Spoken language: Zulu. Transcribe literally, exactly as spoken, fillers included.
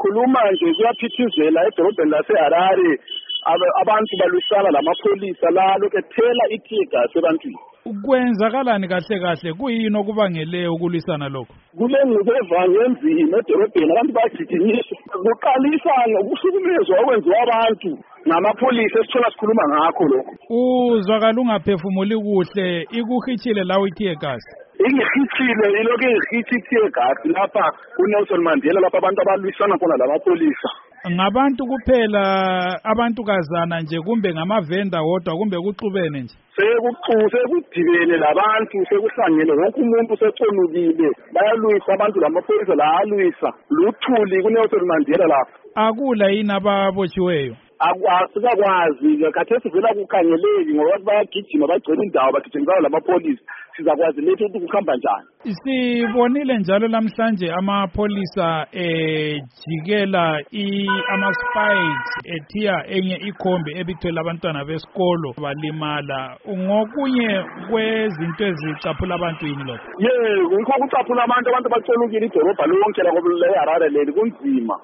sikhuluma nje kuyaphithizela edolobheni laseHarare abantu balwisana lamapholisa la lokho ethela itigas ebantwini. Kwenzakalani kahle kahle kuyini okubangele ukulwisana lokho? Kulenqubo evanga enzima edolobheni abantu bagijinyiswa kuqalisa ngokuhlukumezwa okwenziwa abantu namapholisa esithola sikhuluma ngakho lokho. Uzwakala ungaphefumuli kuhle ikuhitshile lawo itiye gas. Ingihitshile ilokho ingihitshi itiye gas lapha kuNelson Mandela lapha abantu abalwisana khona lamapholisa. Ngabantu kuphela abantukazana nje kumbe ngamavenda wodwa kumbe kuxubene nje? Sekuxu sekudibene labantu sekuhlangene wonke umuntu seconukile bayalwisa abantu lamapholisa la alwisa luthuli kuNelson Mandela lapha. Akula yini ababotshiweyo? Asikakwazi khathesi vela kukhangeleki ngoba bayagijima bagcina indawo bagijimisa lamapholisa sizakwazi lethu ukuthi kuhamba njani. Sibonile njalo namhlanje amapholisa ejikela ama-spikes ethiya enye ikhombi ebithwele abantwana besikolo balimala. Ngokunye kwezinto ezicaphula abantu yini lokho? Ye, yikho kucaphula abantu abantu bacolukile idolobha lonke la eHarare leli kunzima.